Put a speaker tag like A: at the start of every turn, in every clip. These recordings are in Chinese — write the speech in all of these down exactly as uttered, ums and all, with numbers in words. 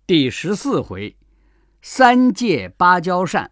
A: 第十四回，三借芭蕉扇。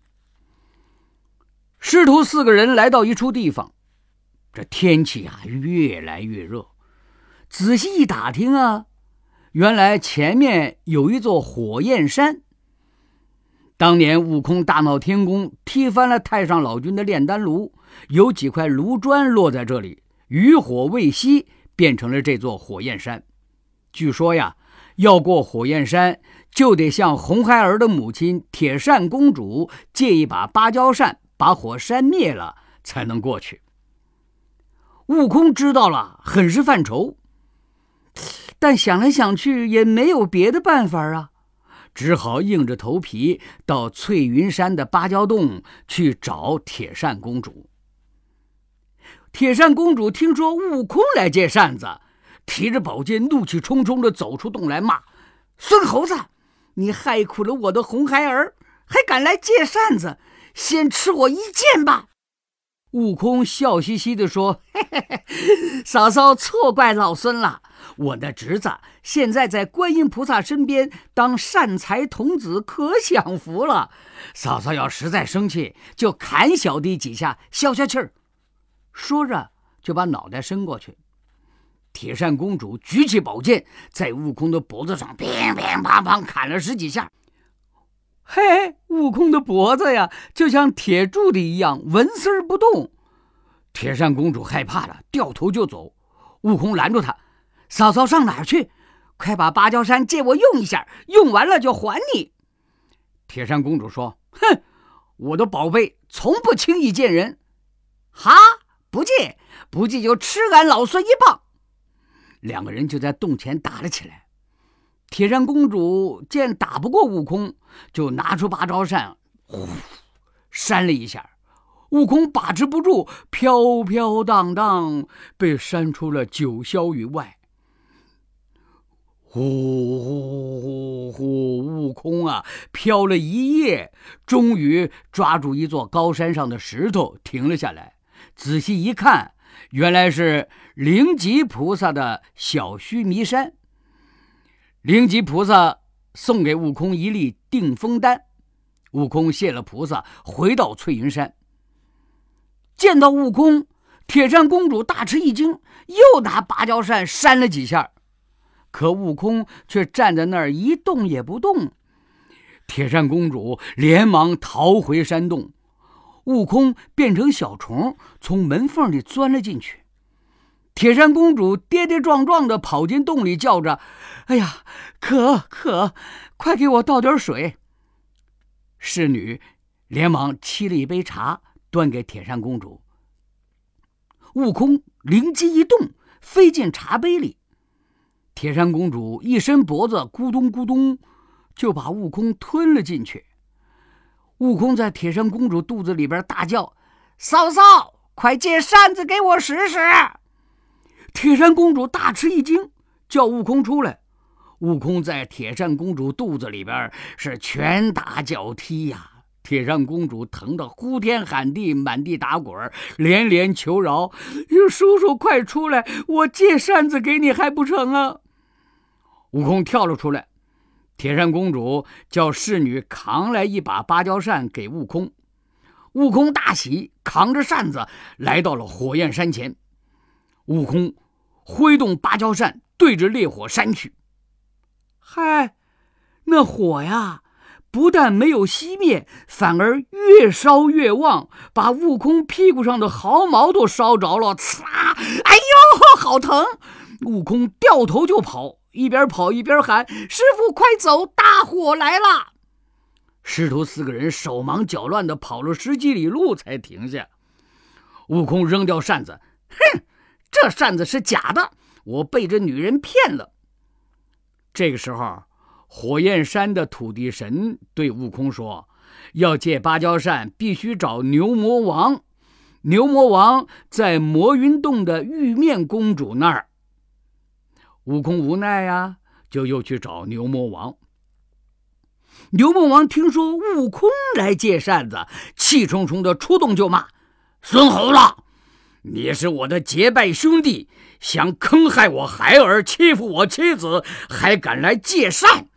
A: 师徒四个人来到一处地方，这天气啊越来越热。仔细一打听啊，原来前面有一座火焰山。当年悟空大闹天宫，踢翻了太上老君的炼丹炉，有几块炉砖落在这里，余火未熄，变成了这座火焰山。据说呀，要过火焰山，就得向红孩儿的母亲铁扇公主借一把芭蕉扇，把火扇灭了，才能过去。悟空知道了，很是犯愁，但想来想去也没有别的办法啊，只好硬着头皮到翠云山的芭蕉洞去找铁扇公主。铁扇公主听说悟空来借扇子，提着宝剑怒气冲冲地走出洞来，骂：孙猴子，你害苦了我的红孩儿，还敢来借扇子，先吃我一剑吧！悟空笑嘻嘻地说：嘿嘿嘿，嫂嫂错怪老孙了，我的侄子现在在观音菩萨身边当善财童子，可享福了。嫂嫂要实在生气，就砍小弟几下消消气儿。说着就把脑袋伸过去。铁扇公主举起宝剑，在悟空的脖子上乒乒乓乓砍了十几下。嘿，悟空的脖子呀，就像铁柱的一样，纹丝儿不动。铁扇公主害怕了，掉头就走。悟空拦住她：嫂嫂上哪儿去？快把芭蕉扇借我用一下，用完了就还你。铁扇公主说：哼，我的宝贝从不轻易见人。哈，不借，不借就吃俺老孙一棒。两个人就在洞前打了起来。铁扇公主见打不过悟空，就拿出芭蕉扇，呼，扇了一下。悟空把持不住，飘飘荡荡被扇出了九霄云外。呼呼呼呼，悟空啊，飘了一夜，终于抓住一座高山上的石头停了下来。仔细一看，原来是灵吉菩萨的小须弥山。灵吉菩萨送给悟空一粒定风丹，悟空谢了菩萨，回到翠云山。见到悟空，铁扇公主大吃一惊，又拿芭蕉扇扇了几下，可悟空却站在那儿一动也不动。铁扇公主连忙逃回山洞，悟空变成小虫，从门缝里钻了进去。铁扇公主跌跌撞撞地跑进洞里，叫着：哎呀，渴渴，快给我倒点水。侍女连忙沏了一杯茶，端给铁扇公主。悟空灵机一动，飞进茶杯里。铁扇公主一伸脖子，咕咚咕咚就把悟空吞了进去。悟空在铁扇公主肚子里边大叫：嫂嫂，快借扇子给我使使！铁扇公主大吃一惊，叫悟空出来。悟空在铁扇公主肚子里边是拳打脚踢呀，铁扇公主疼得呼天喊地，满地打滚，连连求饶：叔叔快出来，我借扇子给你还不成啊！悟空跳了出来，铁扇公主叫侍女扛来一把芭蕉扇给悟空。悟空大喜，扛着扇子来到了火焰山前。悟空挥动芭蕉扇，对着烈火扇去。嗨，那火呀，不但没有熄灭，反而越烧越旺，把悟空屁股上的毫毛都烧着了。呲啦！哎呦，好疼！悟空掉头就跑，一边跑一边喊：师傅快走，大火来了！师徒四个人手忙脚乱地跑了十几里路才停下。悟空扔掉扇子：哼，这扇子是假的，我被这女人骗了。这个时候，火焰山的土地神对悟空说：要借芭蕉扇必须找牛魔王，牛魔王在魔云洞的玉面公主那儿。悟空无奈呀，就又去找牛魔王。牛魔王听说悟空来借扇子，气冲冲的出洞就骂：孙猴子，你是我的结拜兄弟，想坑害我孩儿，欺负我妻子，还敢来借扇！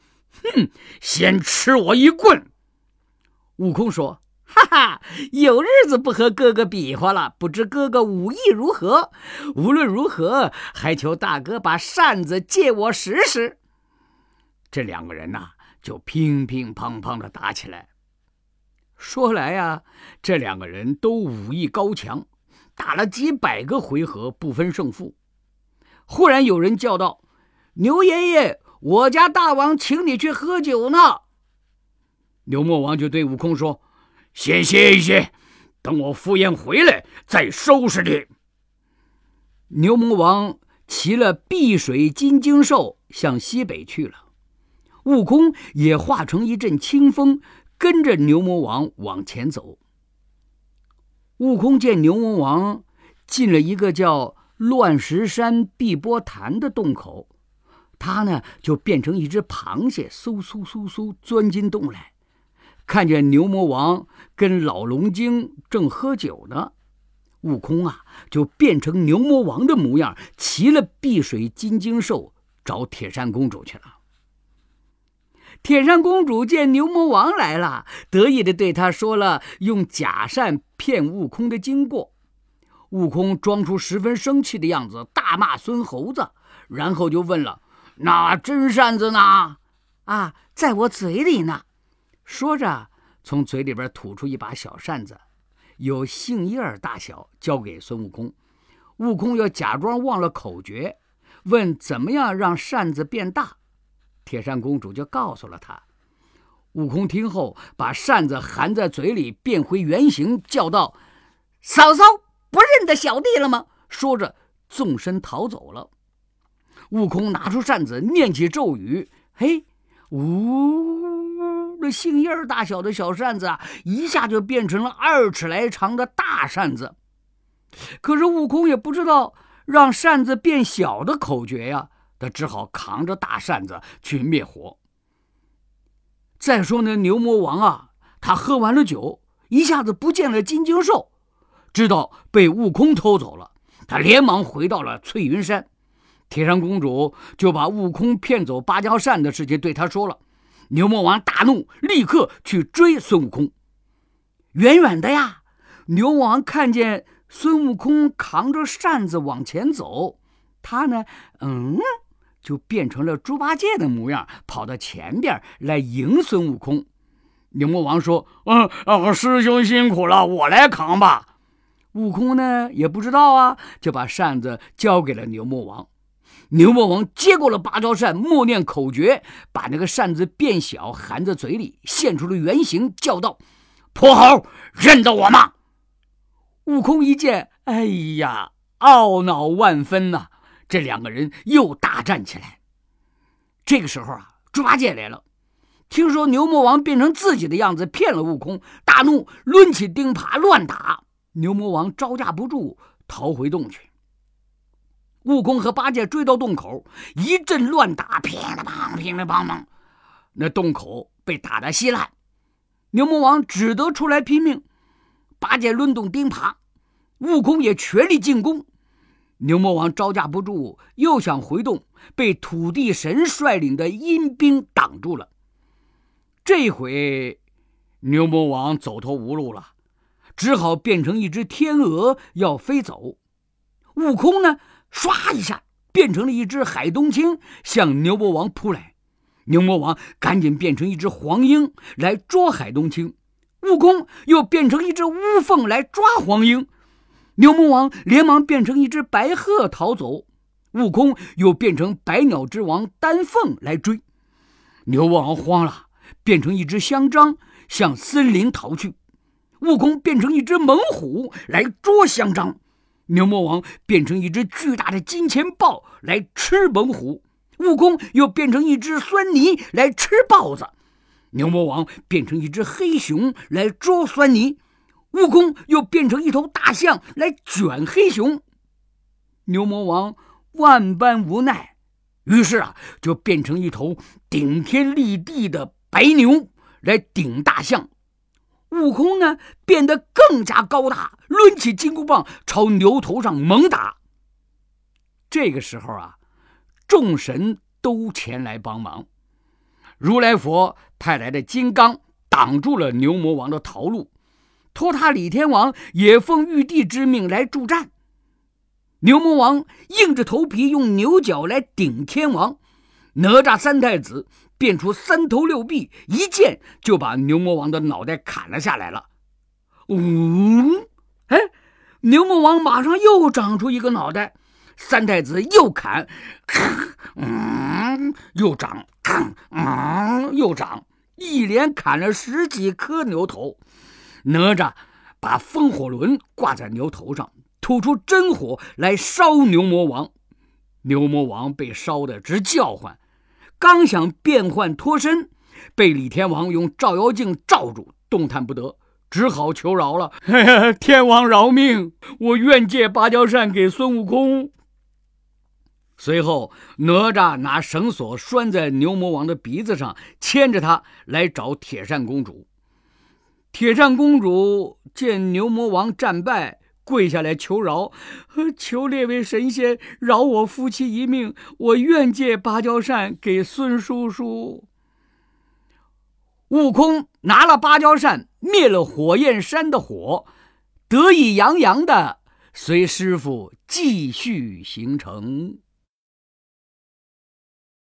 A: 哼，先吃我一棍！悟空说：哈哈，有日子不和哥哥比划了，不知哥哥武艺如何？无论如何，还求大哥把扇子借我使使。这两个人呐、啊，就乒乒乓乓的打起来。说来啊，这两个人都武艺高强，打了几百个回合不分胜负。忽然有人叫道：牛爷爷，我家大王请你去喝酒呢。牛魔王就对悟空说：先歇一歇，等我赴宴回来再收拾你。牛魔王骑了碧水金睛兽向西北去了，悟空也化成一阵清风，跟着牛魔王往前走。悟空见牛魔王进了一个叫乱石山碧波潭的洞口，他呢就变成一只螃蟹，嗖嗖嗖嗖钻进洞来。看见牛魔王跟老龙精正喝酒呢，悟空啊就变成牛魔王的模样，骑了碧水金睛兽找铁扇公主去了。铁扇公主见牛魔王来了，得意地对他说了用假扇骗悟空的经过。悟空装出十分生气的样子，大骂孙猴子，然后就问了：那真扇子呢？啊，在我嘴里呢。说着从嘴里边吐出一把小扇子，有杏叶大小，交给孙悟空。悟空又假装忘了口诀，问怎么样让扇子变大。铁扇公主就告诉了他。悟空听后把扇子含在嘴里变回原形，叫道：嫂嫂，不认得小弟了吗？说着纵身逃走了。悟空拿出扇子念起咒语，嘿，呜，这杏叶大小的小扇子啊，一下就变成了二尺来长的大扇子。可是悟空也不知道让扇子变小的口诀呀，他只好扛着大扇子去灭火。再说那牛魔王啊，他喝完了酒，一下子不见了金睛兽，知道被悟空偷走了，他连忙回到了翠云山。铁扇公主就把悟空骗走芭蕉扇的事情对他说了。牛魔王大怒，立刻去追孙悟空。远远的呀，牛魔王看见孙悟空扛着扇子往前走，他呢，嗯，就变成了猪八戒的模样，跑到前边来迎孙悟空。牛魔王说：嗯、呃、师兄辛苦了，我来扛吧。悟空呢也不知道啊，就把扇子交给了牛魔王。牛魔王接过了芭蕉扇，默念口诀，把那个扇子变小，含在嘴里，现出了原形，叫道：泼猴，认得我吗？悟空一见，哎呀，懊恼万分呐、啊！这两个人又大战起来。这个时候啊，猪八戒来了，听说牛魔王变成自己的样子骗了悟空，大怒，抡起钉耙乱打。牛魔王招架不住，逃回洞去。悟空和八戒追到洞口，一阵乱打，乒里乓乒里乓乓，那洞口被打得稀烂。牛魔王只得出来拼命，八戒抡动钉耙，悟空也全力进攻。牛魔王招架不住，又想回洞，被土地神率领的阴兵挡住了。这回牛魔王走投无路了，只好变成一只天鹅要飞走。悟空呢，唰一下变成了一只海东青，向牛魔王扑来。牛魔王赶紧变成一只黄莺来捉海东青，悟空又变成一只乌凤来抓黄莺。牛魔王连忙变成一只白鹤逃走，悟空又变成百鸟之王丹凤来追。牛魔王慌了，变成一只香樟向森林逃去。悟空变成一只猛虎来捉香樟，牛魔王变成一只巨大的金钱豹来吃猛虎，悟空又变成一只酸泥来吃豹子。牛魔王变成一只黑熊来捉酸泥，悟空又变成一头大象来卷黑熊。牛魔王万般无奈，于是啊，就变成一头顶天立地的白牛来顶大象。悟空呢，变得更加高大，抡起金箍棒朝牛头上猛打。这个时候啊，众神都前来帮忙。 如来佛派来的金刚挡住了牛魔王的逃路，托塔李天王也奉玉帝之命来助战。牛魔王硬着头皮用牛角来顶天王，哪吒三太子变出三头六臂，一剑就把牛魔王的脑袋砍了下来了。嗯，哎，牛魔王马上又长出一个脑袋，三太子又砍，嗯，又长，嗯，又长，一连砍了十几颗牛头。哪吒把风火轮挂在牛头上，吐出真火来烧牛魔王。牛魔王被烧得直叫唤，刚想变换脱身，被李天王用照妖镜罩住，动弹不得，只好求饶了。天王饶命，我愿借芭蕉扇给孙悟空。随后哪吒拿绳索拴在牛魔王的鼻子上，牵着他来找铁扇公主。铁扇公主见牛魔王战败，跪下来求饶，求列位神仙饶我夫妻一命，我愿借芭蕉扇给孙叔叔。悟空拿了芭蕉扇，灭了火焰山的火，得意洋洋的随师傅继续行程。